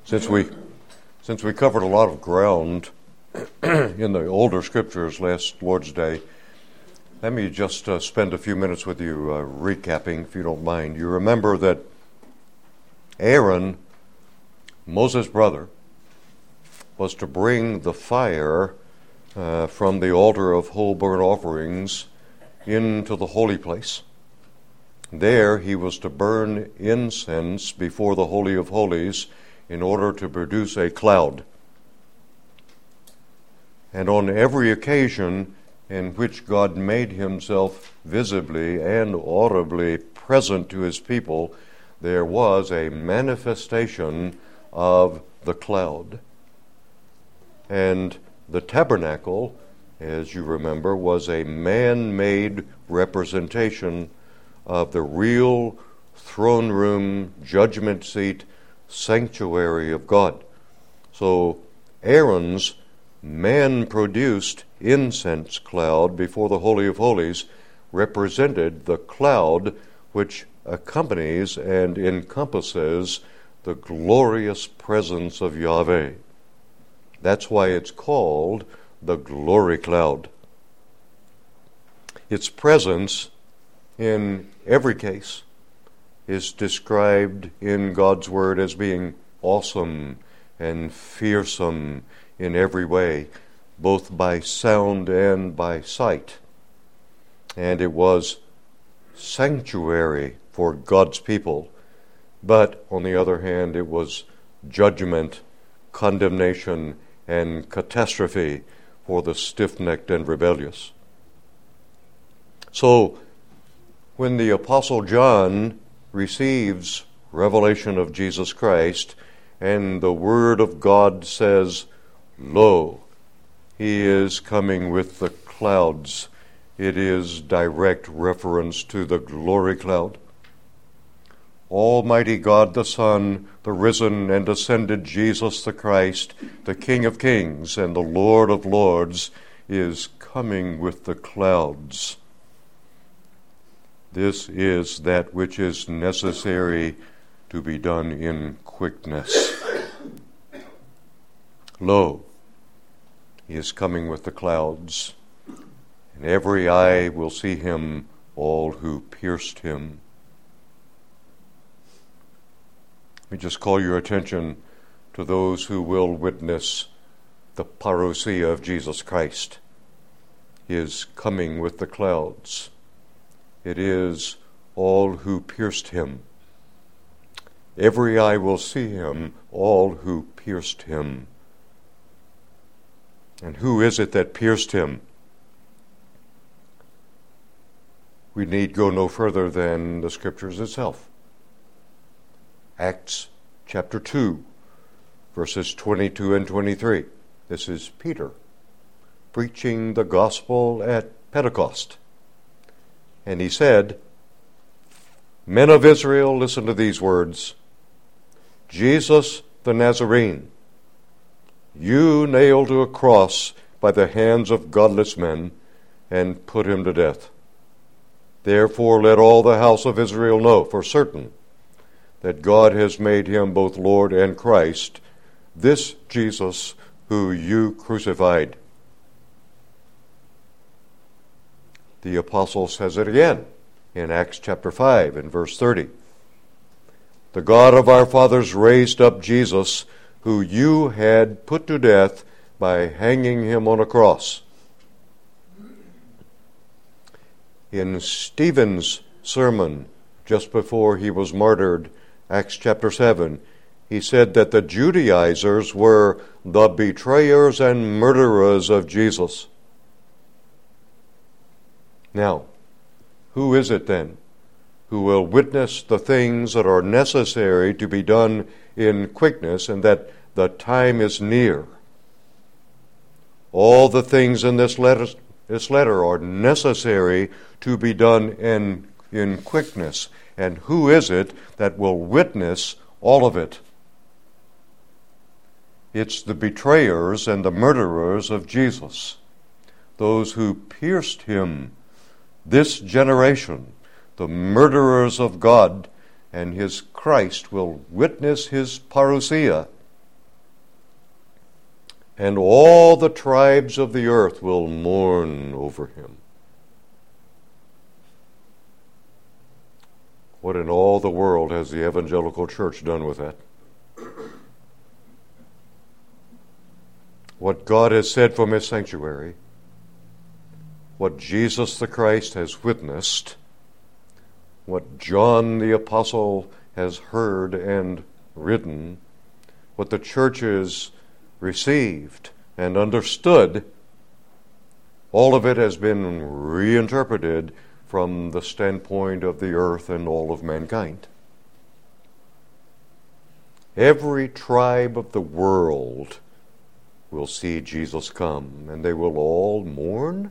Since we covered a lot of ground in the older scriptures last Lord's Day, let me just spend a few minutes with you recapping, if you don't mind. You remember that Aaron, Moses' brother, was to bring the fire from the altar of whole burnt offerings into the holy place. There he was to burn incense before the Holy of Holies in order to produce a cloud. And on every occasion in which God made himself visibly and audibly present to his people, there was a manifestation of the cloud. And the tabernacle, as you remember, was a man-made representation of the real throne room, judgment seat, sanctuary of God. So Aaron's man-produced incense cloud before the Holy of Holies represented the cloud which accompanies and encompasses the glorious presence of Yahweh. That's why it's called the glory cloud. Its presence in every case is described in God's Word as being awesome and fearsome in every way, both by sound and by sight. And it was sanctuary for God's people, but on the other hand, it was judgment, condemnation, and catastrophe for the stiff-necked and rebellious. So, when the Apostle John receives revelation of Jesus Christ, and the Word of God says, "Lo, he is coming with the clouds," it is direct reference to the glory cloud. Almighty God the Son, the risen and ascended Jesus the Christ, the King of kings and the Lord of lords, is coming with the clouds. This is that which is necessary to be done in quickness. Lo, he is coming with the clouds, and every eye will see him, all who pierced him. Let me just call your attention to those who will witness the parousia of Jesus Christ. He is coming with the clouds. It is all who pierced him. Every eye will see him, all who pierced him. And who is it that pierced him? We need go no further than the Scriptures itself. Acts chapter 2, verses 22 and 23. This is Peter preaching the gospel at Pentecost. And he said, "Men of Israel, listen to these words. Jesus the Nazarene, you nailed to a cross by the hands of godless men and put him to death. Therefore let all the house of Israel know for certain that God has made him both Lord and Christ, this Jesus who you crucified." The apostle says it again in Acts chapter 5 and verse 30. "The God of our fathers raised up Jesus, who you had put to death by hanging him on a cross." In Stephen's sermon just before he was martyred, Acts chapter 7, he said that the Judaizers were the betrayers and murderers of Jesus. Now, who is it then who will witness the things that are necessary to be done in quickness and that the time is near? All the things in this letter are necessary to be done in quickness. And who is it that will witness all of it? It's the betrayers and the murderers of Jesus, those who pierced him. This generation, the murderers of God and his Christ, will witness his parousia and all the tribes of the earth will mourn over him. What in all the world has the evangelical church done with that? What God has said from his sanctuary, what Jesus the Christ has witnessed, what John the Apostle has heard and written, what the church has received and understood, all of it has been reinterpreted from the standpoint of the earth and all of mankind. Every tribe of the world will see Jesus come, and they will all mourn?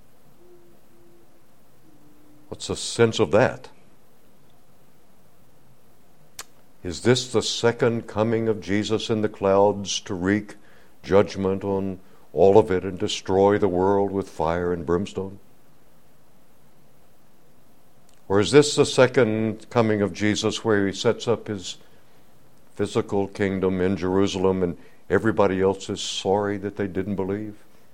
What's the sense of that? Is this the second coming of Jesus in the clouds to wreak judgment on all of it and destroy the world with fire and brimstone? Or is this the second coming of Jesus where he sets up his physical kingdom in Jerusalem and everybody else is sorry that they didn't believe?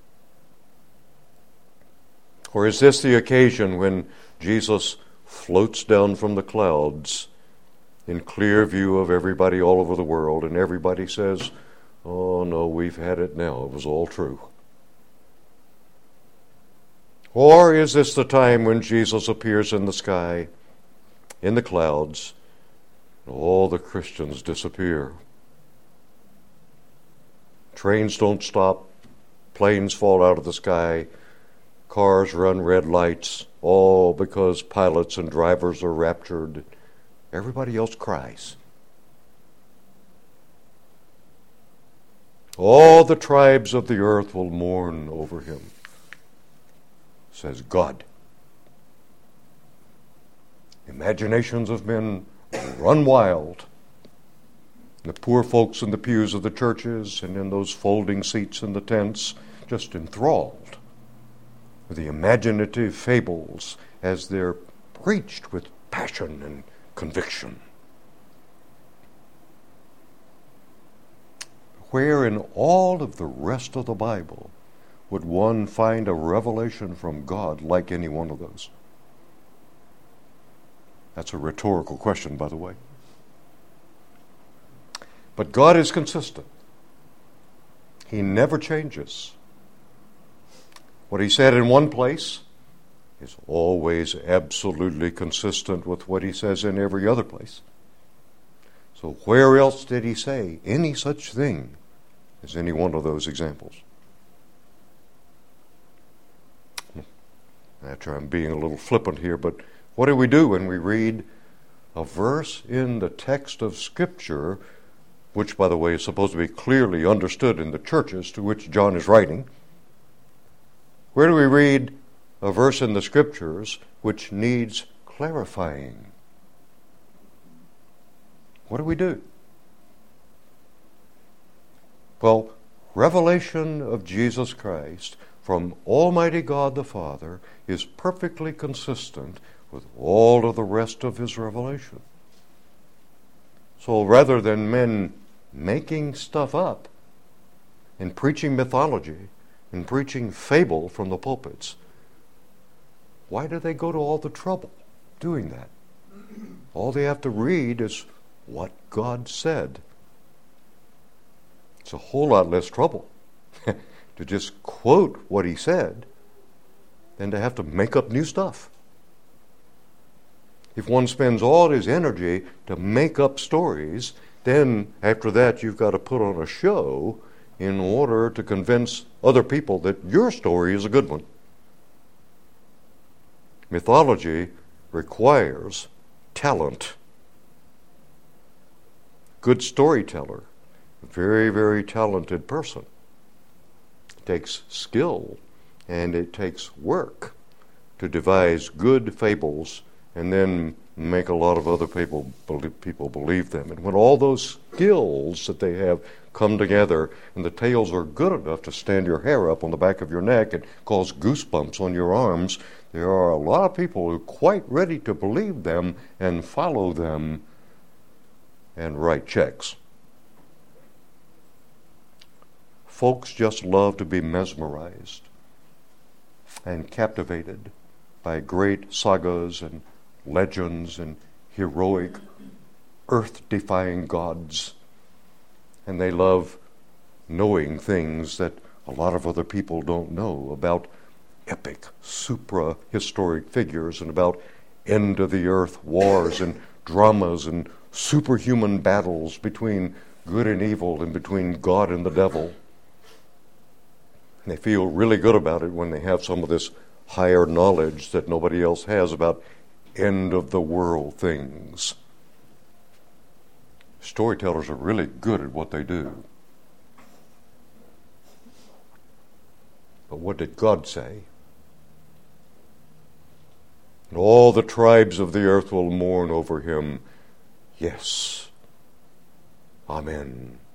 Or is this the occasion when Jesus floats down from the clouds in clear view of everybody all over the world, and everybody says, "Oh no, we've had it now. It was all true"? Or is this the time when Jesus appears in the sky, in the clouds, and all the Christians disappear? Trains don't stop, planes fall out of the sky, cars run red lights, all because pilots and drivers are raptured. Everybody else cries. All the tribes of the earth will mourn over him, says God. Imaginations of men run wild. The poor folks in the pews of the churches and in those folding seats in the tents, just enthralled with the imaginative fables as they're preached with passion and conviction. Where in all of the rest of the Bible would one find a revelation from God like any one of those? That's a rhetorical question, by the way. But God is consistent. He never changes. What he said in one place is always absolutely consistent with what he says in every other place. So where else did he say any such thing as any one of those examples? After I'm being a little flippant here, but what do we do when we read a verse in the text of Scripture, which, by the way, is supposed to be clearly understood in the churches to which John is writing? Where do we read a verse in the Scriptures which needs clarifying? What do? Well, revelation of Jesus Christ from Almighty God the Father is perfectly consistent with all of the rest of his revelation. So rather than men making stuff up and preaching mythology and preaching fable from the pulpits, why do they go to all the trouble doing that? All they have to read is what God said. It's a whole lot less trouble to just quote what he said than to have to make up new stuff. If one spends all his energy to make up stories, then after that you've got to put on a show in order to convince other people that your story is a good one. Mythology requires talent. Good storyteller, a very, very talented person. It takes skill and it takes work to devise good fables and then make a lot of other people believe them. And when all those skills that they have come together and the tales are good enough to stand your hair up on the back of your neck and cause goosebumps on your arms, there are a lot of people who are quite ready to believe them and follow them and write checks. folks just love to be mesmerized and captivated by great sagas and legends and heroic, earth-defying gods. And they love knowing things that a lot of other people don't know about epic, supra-historic figures and about end-of-the-earth wars and dramas and superhuman battles between good and evil and between God and the devil. And they feel really good about it when they have some of this higher knowledge that nobody else has about end-of-the-world things. Storytellers are really good at what they do. But what did God say? And all the tribes of the earth will mourn over him. Yes. Amen.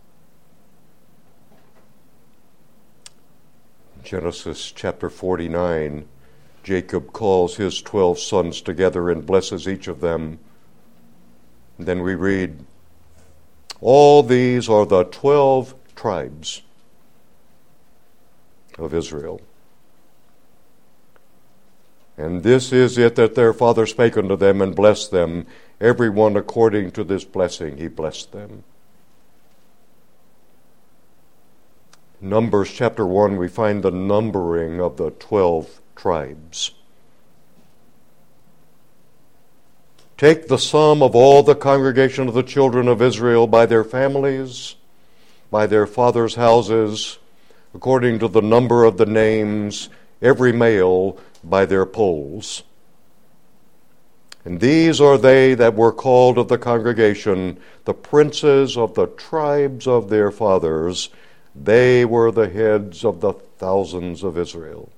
Genesis chapter 49, Jacob calls his 12 sons together and blesses each of them. And then we read, all these are the 12 tribes of Israel. And this is it that their father spake unto them and blessed them. Every one according to this blessing he blessed them. Numbers chapter 1, we find the numbering of the 12 tribes. Take the sum of all the congregation of the children of Israel by their families, by their fathers' houses, according to the number of the names, every male by their polls. And these are they that were called of the congregation, the princes of the tribes of their fathers. They were the heads of the thousands of Israel.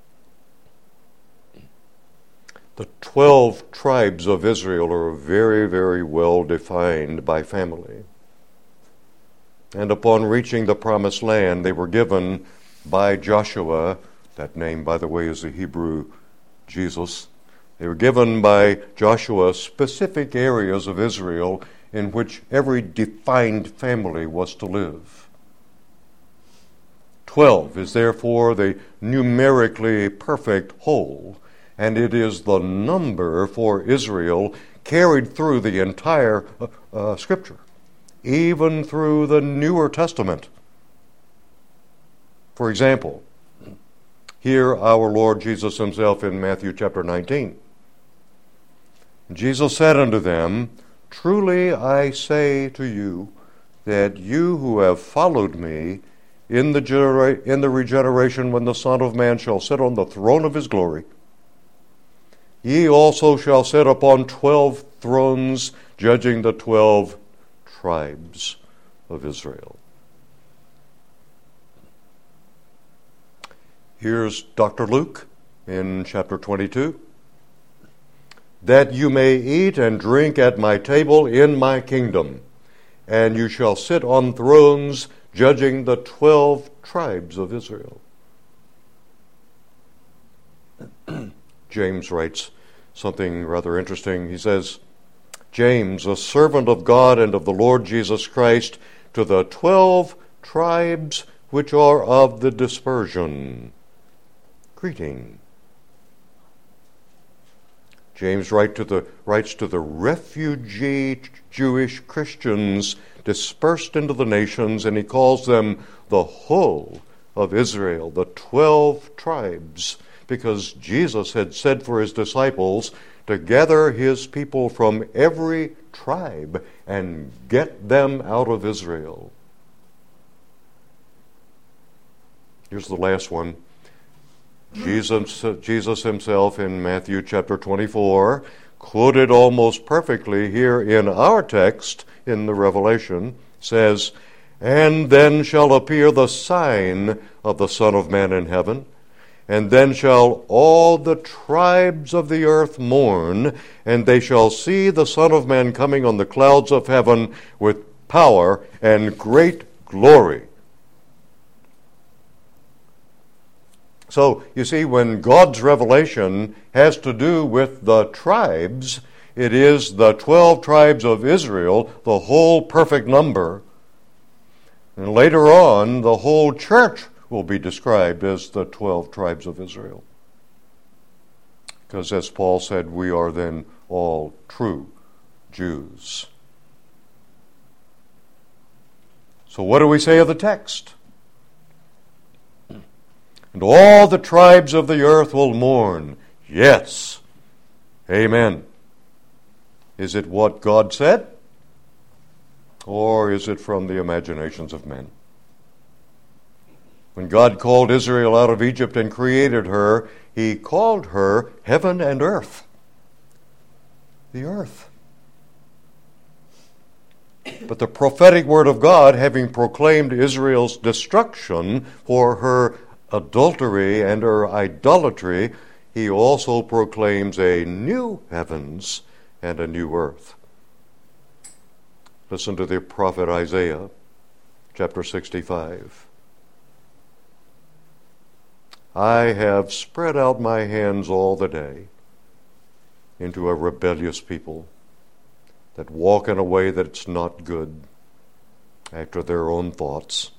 The 12 tribes of Israel are very, very well defined by family. And upon reaching the promised land, they were given by Joshua, that name, by the way, is the Hebrew Jesus. They were given by Joshua specific areas of Israel in which every defined family was to live. 12 is therefore the numerically perfect whole, and it is the number for Israel carried through the entire Scripture, even through the Newer Testament. For example, hear our Lord Jesus himself in Matthew chapter 19. Jesus said unto them, truly I say to you, that you who have followed me in the regeneration when the Son of Man shall sit on the throne of his glory, ye also shall sit upon 12 thrones, judging the 12 tribes of Israel. Here's Dr. Luke in chapter 22. That you may eat and drink at my table in my kingdom, and you shall sit on thrones, judging the 12 tribes of Israel. James writes something rather interesting. He says, James, a servant of God and of the Lord Jesus Christ, to the 12 tribes which are of the dispersion, greeting. James writes to the refugee Jewish Christians dispersed into the nations, and he calls them the whole of Israel, the 12 tribes, because Jesus had said for his disciples to gather his people from every tribe and get them out of Israel. Here's the last one. Jesus himself in Matthew chapter 24, quoted almost perfectly here in our text in the Revelation, says, and then shall appear the sign of the Son of Man in heaven, and then shall all the tribes of the earth mourn, and they shall see the Son of Man coming on the clouds of heaven with power and great glory. So, you see, when God's revelation has to do with the tribes, it is the 12 tribes of Israel, the whole perfect number. And later on, the whole church will be described as the 12 tribes of Israel. Because as Paul said, we are then all true Jews. So what do we say of the text? And all the tribes of the earth will mourn. Yes. Amen. Is it what God said? Or is it from the imaginations of men? When God called Israel out of Egypt and created her, He called her heaven and earth. The earth. But the prophetic word of God, having proclaimed Israel's destruction for her adultery and her idolatry, He also proclaims a new heavens and a new earth. Listen to the prophet Isaiah, chapter 65. I have spread out my hands all the day into a rebellious people that walk in a way that's not good, after their own thoughts.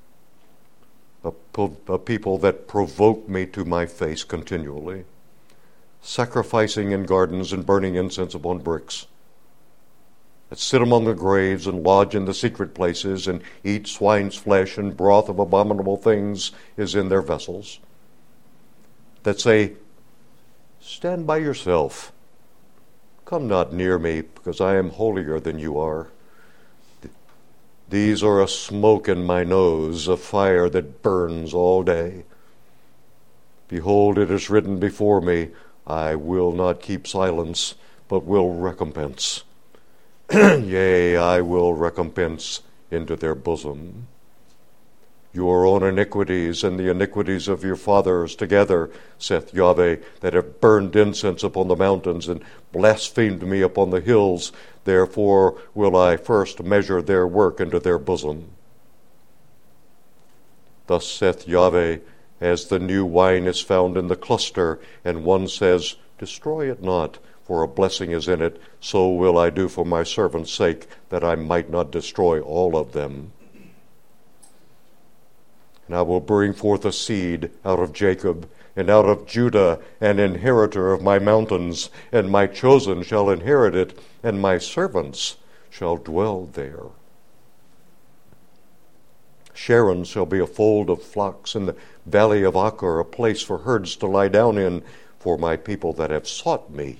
A people that provoke me to my face continually, sacrificing in gardens and burning incense upon bricks, that sit among the graves and lodge in the secret places and eat swine's flesh, and broth of abominable things is in their vessels, that say, stand by yourself, come not near me, because I am holier than you are. These are a smoke in my nose, a fire that burns all day. Behold, it is written before me, I will not keep silence, but will recompense. Yea, I will recompense into their bosom. Your own iniquities and the iniquities of your fathers together, saith Yahweh, that have burned incense upon the mountains and blasphemed me upon the hills, therefore will I first measure their work into their bosom. Thus saith Yahweh, as the new wine is found in the cluster, and one says, destroy it not, for a blessing is in it, so will I do for my servant's sake, that I might not destroy all of them. And I will bring forth a seed out of Jacob, and out of Judah, an inheritor of my mountains, and my chosen shall inherit it, and my servants shall dwell there. Sharon shall be a fold of flocks, and the valley of Achor a place for herds to lie down in, for my people that have sought me.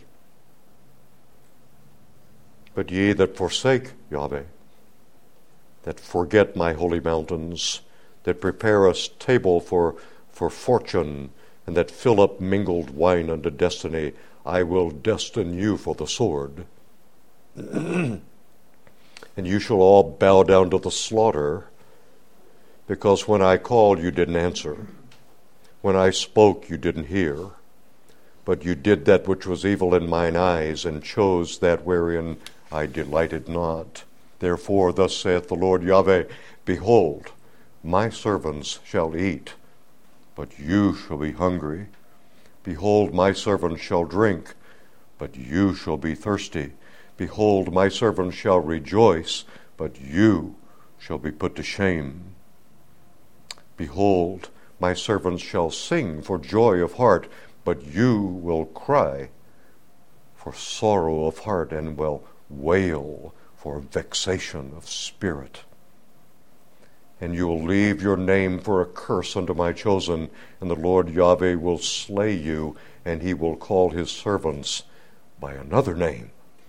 But ye that forsake Yahweh, that forget my holy mountains, that prepare a table for fortune, and that fill up mingled wine unto destiny, I will destine you for the sword. And you shall all bow down to the slaughter, because when I called you didn't answer. When I spoke you didn't hear. But you did that which was evil in mine eyes, and chose that wherein I delighted not. Therefore thus saith the Lord Yahweh, behold, my servants shall eat, but you shall be hungry. Behold, my servants shall drink, but you shall be thirsty. Behold, my servants shall rejoice, but you shall be put to shame. Behold, my servants shall sing for joy of heart, but you will cry for sorrow of heart, and will wail for vexation of spirit. And you will leave your name for a curse unto my chosen, and the Lord Yahweh will slay you, and he will call his servants by another name.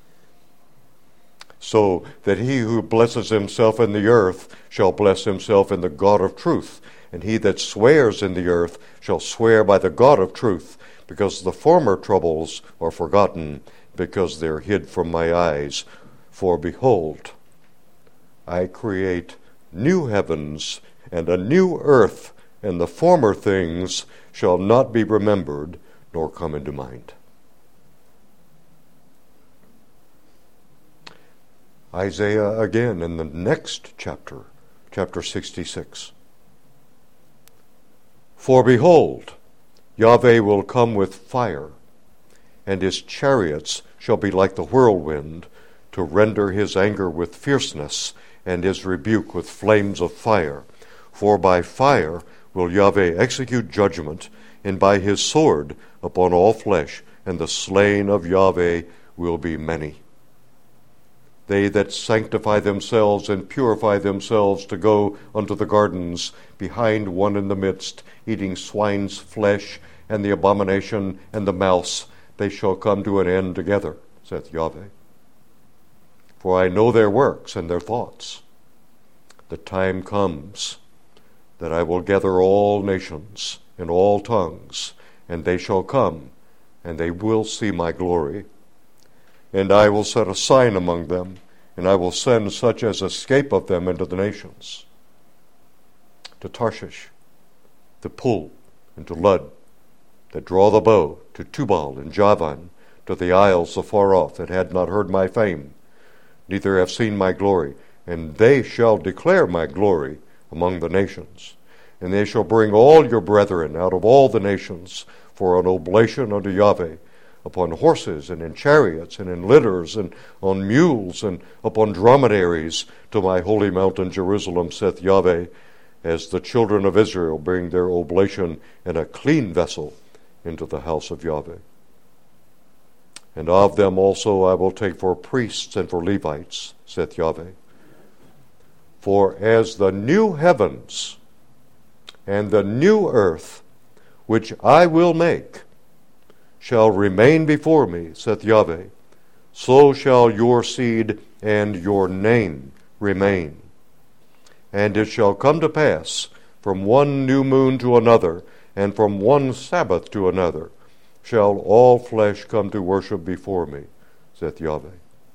So that he who blesses himself in the earth shall bless himself in the God of truth, and he that swears in the earth shall swear by the God of truth, because the former troubles are forgotten, because they're hid from my eyes. For behold, I create new heavens and a new earth, and the former things shall not be remembered nor come into mind. Isaiah again in the next chapter, chapter 66. For behold, Yahweh will come with fire, and his chariots shall be like the whirlwind, to render his anger with fierceness, and his rebuke with flames of fire. For by fire will Yahweh execute judgment, and by his sword upon all flesh, and the slain of Yahweh will be many. They that sanctify themselves and purify themselves to go unto the gardens behind one in the midst, eating swine's flesh, and the abomination, and the mouse, they shall come to an end together, saith Yahweh. For I know their works and their thoughts. The time comes that I will gather all nations and all tongues, and they shall come, and they will see my glory. And I will set a sign among them, and I will send such as escape of them into the nations, to Tarshish, to Pul, and to Lud, that draw the bow, to Tubal and Javan, to the isles afar off, that had not heard my fame, neither have seen my glory. And they shall declare my glory among the nations. And they shall bring all your brethren out of all the nations for an oblation unto Yahweh, upon horses, and in chariots, and in litters, and on mules, and upon dromedaries, to my holy mountain Jerusalem, saith Yahweh, as the children of Israel bring their oblation in a clean vessel into the house of Yahweh. And of them also I will take for priests and for Levites, saith Yahweh. For as the new heavens and the new earth, which I will make, shall remain before me, saith Yahweh, so shall your seed and your name remain. And it shall come to pass from one new moon to another, and from one Sabbath to another, shall all flesh come to worship before me, saith Yahweh.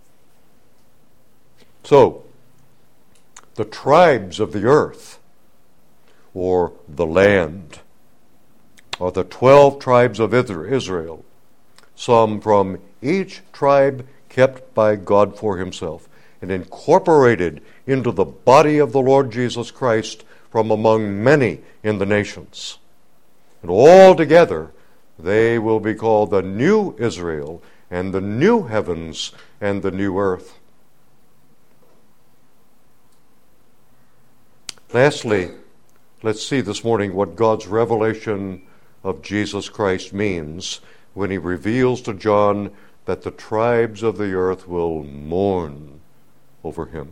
So, the tribes of the earth, or the land, are the 12 tribes of Israel, some from each tribe kept by God for himself, and incorporated into the body of the Lord Jesus Christ from among many in the nations. And all together they will be called the new Israel, and the new heavens, and the new earth. Lastly, let's see this morning what God's revelation of Jesus Christ means when he reveals to John that the tribes of the earth will mourn over him.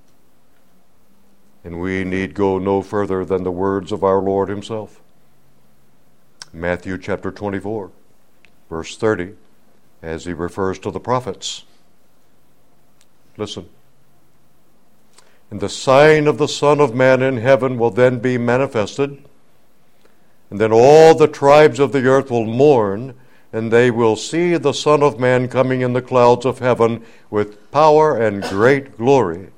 And we need go no further than the words of our Lord himself. Matthew chapter 24, verse 30, as he refers to the prophets. Listen. And the sign of the Son of Man in heaven will then be manifested, and then all the tribes of the earth will mourn, and they will see the Son of Man coming in the clouds of heaven with power and great glory.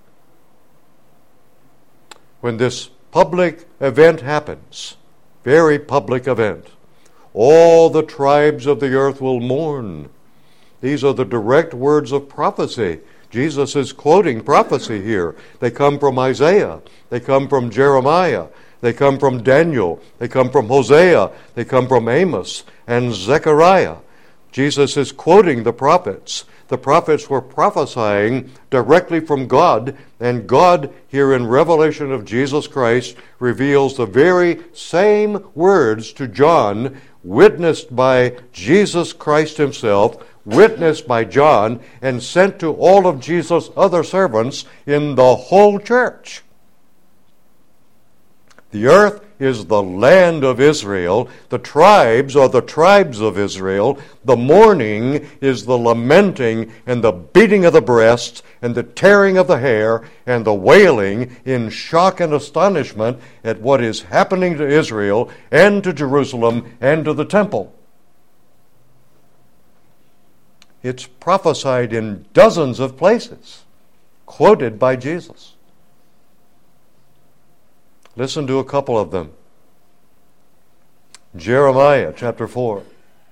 When this public event happens, very public event, all the tribes of the earth will mourn. These are the direct words of prophecy. Jesus is quoting prophecy here. They come from Isaiah. They come from Jeremiah. They come from Daniel. They come from Hosea. They come from Amos and Zechariah. Jesus is quoting the prophets. The prophets were prophesying directly from God, and God, here in revelation of Jesus Christ, reveals the very same words to John, witnessed by Jesus Christ himself, witnessed by John, and sent to all of Jesus' other servants in the whole church. The earth is the land of Israel. The tribes are the tribes of Israel. The mourning is the lamenting and the beating of the breast and the tearing of the hair and the wailing in shock and astonishment at what is happening to Israel and to Jerusalem and to the temple. It's prophesied in dozens of places, quoted by Jesus. Listen to a couple of them. Jeremiah chapter 4.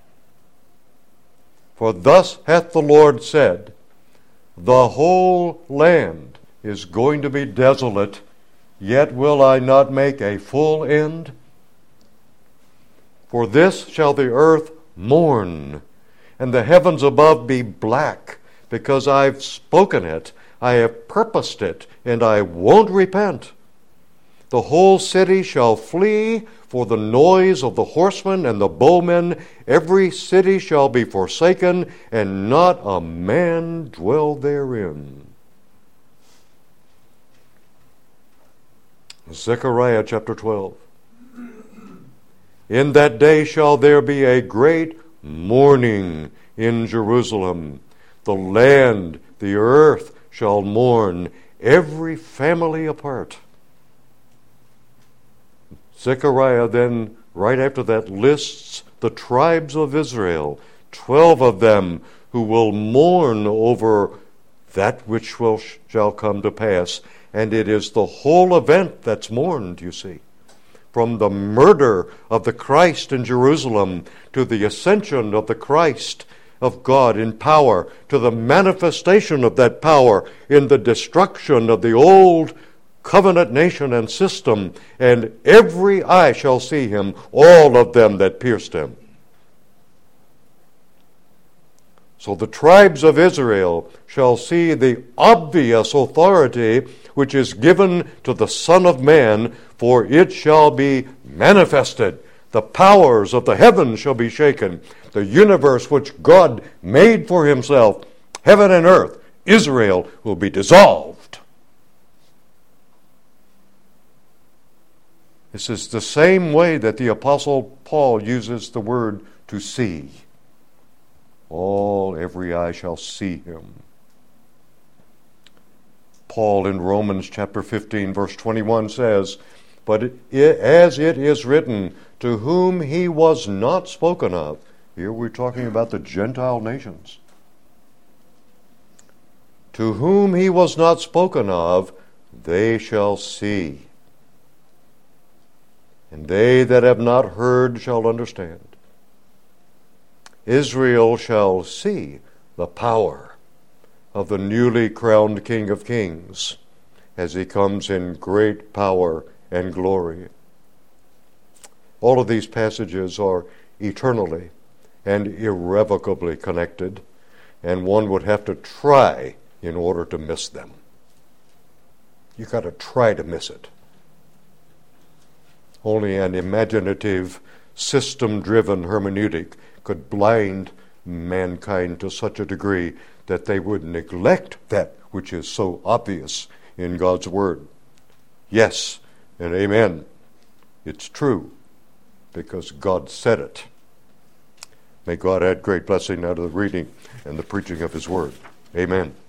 For thus hath the Lord said, the whole land is going to be desolate, yet will I not make a full end? For this shall the earth mourn, and the heavens above be black, because I've spoken it. I have purposed it, and I won't repent. The whole city shall flee for the noise of the horsemen and the bowmen. Every city shall be forsaken, and not a man dwell therein. Zechariah chapter 12. In that day shall there be a great mourning in Jerusalem. The land, the earth shall mourn, every family apart. Zechariah then, right after that, lists the tribes of Israel, 12 of them who will mourn over that which shall come to pass. And it is the whole event that's mourned, you see. From the murder of the Christ in Jerusalem to the ascension of the Christ of God in power, to the manifestation of that power in the destruction of the old covenant nation and system, and every eye shall see him, all of them that pierced him. So the tribes of Israel shall see the obvious authority which is given to the Son of Man, for it shall be manifested. The powers of the heavens shall be shaken. The universe which God made for himself, heaven and earth, Israel, will be dissolved. This is the same way that the Apostle Paul uses the word to see. Every eye shall see him. Paul in Romans chapter 15 verse 21 says, But as it is written, to whom he was not spoken of. Here we're talking about the Gentile nations. To whom he was not spoken of, they shall see. And they that have not heard shall understand. Israel shall see the power of the newly crowned King of Kings as he comes in great power and glory. All of these passages are eternally and irrevocably connected, and one would have to try in order to miss them. You've got to try to miss it. Only an imaginative, system-driven hermeneutic could blind mankind to such a degree that they would neglect that which is so obvious in God's Word. Yes, and amen. It's true, because God said it. May God add great blessing out of the reading and the preaching of His Word. Amen.